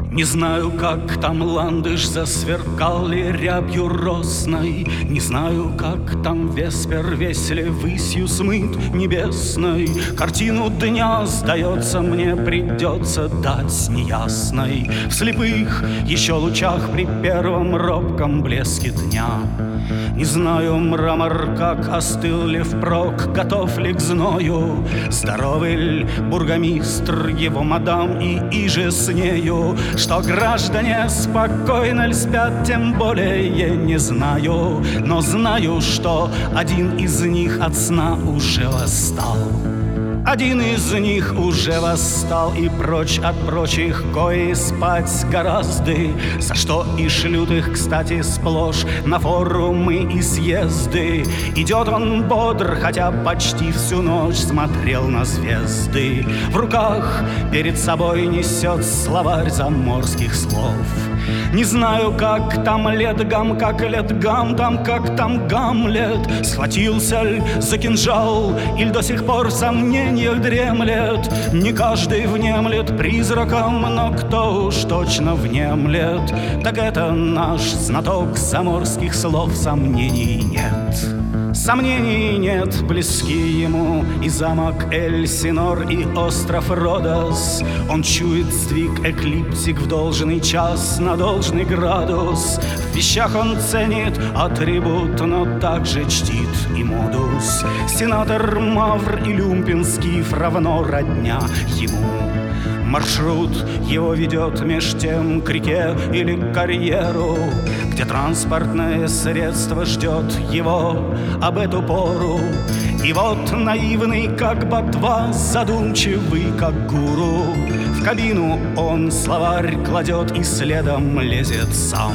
Не знаю, как там ландыш засверкал ли рябью росной, Не знаю, как там веспер веселе высью смыт небесной. Картину дня, сдается мне, придется дать неясной. В слепых еще лучах при первом робком блеске дня. Не знаю, мрамор как остыл ли впрок, готов ли к зною, здоровый ль бургомистр, его мадам и иже с нею. Что граждане спокойно ль спят, тем более не знаю, но знаю, что один из них от сна уже восстал. Один из них уже восстал и прочь от прочих, кои спать гораздо, за что и шлют их, кстати, сплошь на форумы и съезды. Идет он бодр, хотя почти всю ночь смотрел на звезды. В руках перед собой несет словарь заморских слов. Не знаю, как там Летгам, как Летгам, там как там Гамлет. Схватился ль за кинжал, иль до сих пор в сомнениях дремлет. Не каждый внемлет призраком, но кто уж точно внемлет, так это наш знаток заморских слов. Сомнений нет. Сомнений нет, близки ему и замок Эльсинор, и остров Родос. Он чует сдвиг эклиптик в должный час на должный градус. В вещах он ценит атрибут, но также чтит и модус. Сенатор Мавр и Люмпинский равно родня ему. Маршрут его ведет меж тем к реке или к карьеру, где транспортное средство ждет его об эту пору. И вот наивный, как ботва, задумчивый, как гуру, в кабину он словарь кладет и следом лезет сам.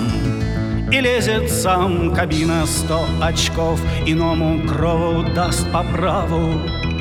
И лезет сам, кабина 100 очков иному крову даст по праву.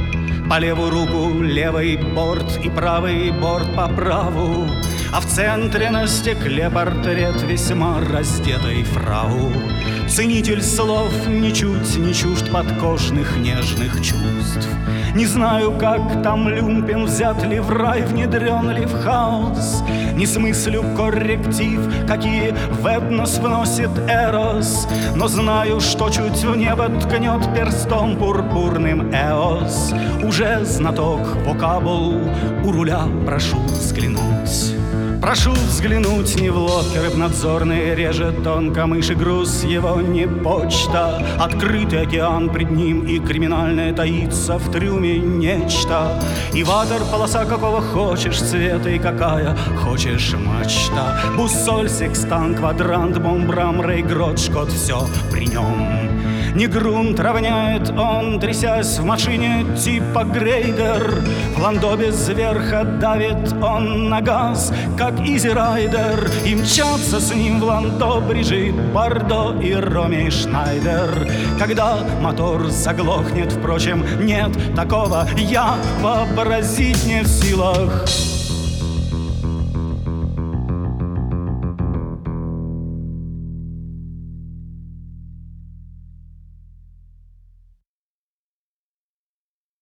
По левую руку левый борт и правый борт по праву, а в центре на стекле портрет весьма раздетой фрау. Ценитель слов ничуть не чужд подкожных нежных чувств. Не знаю, как там Люмпин, взят ли в рай, внедрен ли в хаос. Не смыслю корректив, какие в этнос вносит Эрос, но знаю, что чуть в небо ткнет перстом пурпурным Эос. Уже знаток вокабул, у руля прошу взглянуть. Прошу взглянуть, не в лодке рыбнадзорный режет он камыш, и груз его не почта. Открытый океан пред ним, и криминальное таится в трюме нечто. И ватер, полоса какого хочешь цвета, и какая хочешь мачта. Буссоль, секстант, квадрант, бомбрам, рейгрот, шкот, все при нем. Не грунт равняет он, трясясь в машине типа грейдер. В ландо без верха давит он на газ, как изирайдер. И мчатся с ним в ландо Брижит Бардо и Роми Шнайдер. Когда мотор заглохнет, впрочем, нет такого, я вообразить не в силах.